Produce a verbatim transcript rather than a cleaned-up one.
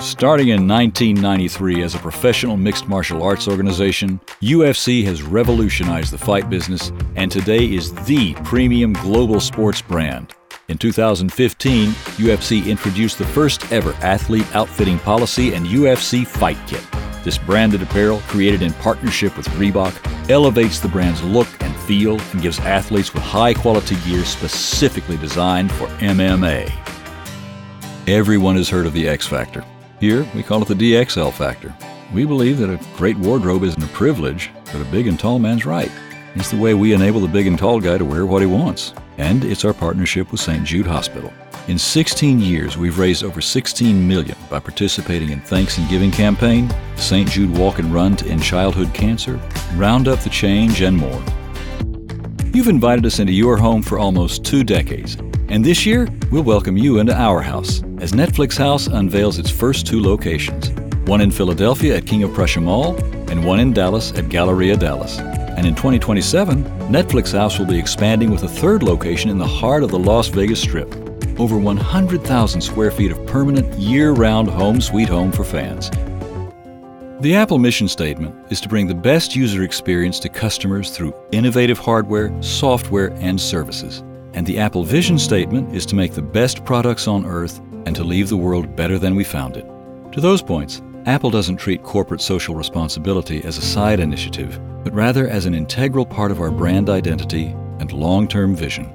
Starting in nineteen ninety-three as a professional mixed martial arts organization, U F C has revolutionized the fight business and today is the premium global sports brand. In two thousand fifteen, U F C introduced the first ever athlete outfitting policy and U F C Fight Kit. This branded apparel, created in partnership with Reebok, elevates the brand's look and feel and gives athletes with high-quality gear specifically designed for M M A. Everyone has heard of the X Factor. Here, we call it the D X L Factor. We believe that a great wardrobe isn't a privilege, but a big and tall man's right. It's the way we enable the big and tall guy to wear what he wants. And it's our partnership with Saint Jude Hospital. In sixteen years, we've raised over sixteen million dollars by participating in Thanks and Giving campaign, Saint Jude Walk and Run to end childhood cancer, Round Up the Change, and more. You've invited us into your home for almost two decades. And this year, we'll welcome you into our house as Netflix House unveils its first two locations, one in Philadelphia at King of Prussia Mall and one in Dallas at Galleria Dallas. And in twenty twenty-seven, Netflix House will be expanding with a third location in the heart of the Las Vegas Strip. Over one hundred thousand square feet of permanent, year-round home sweet home for fans. The Apple mission statement is to bring the best user experience to customers through innovative hardware, software, and services. And the Apple vision statement is to make the best products on Earth and to leave the world better than we found it. To those points, Apple doesn't treat corporate social responsibility as a side initiative, but rather as an integral part of our brand identity and long-term vision.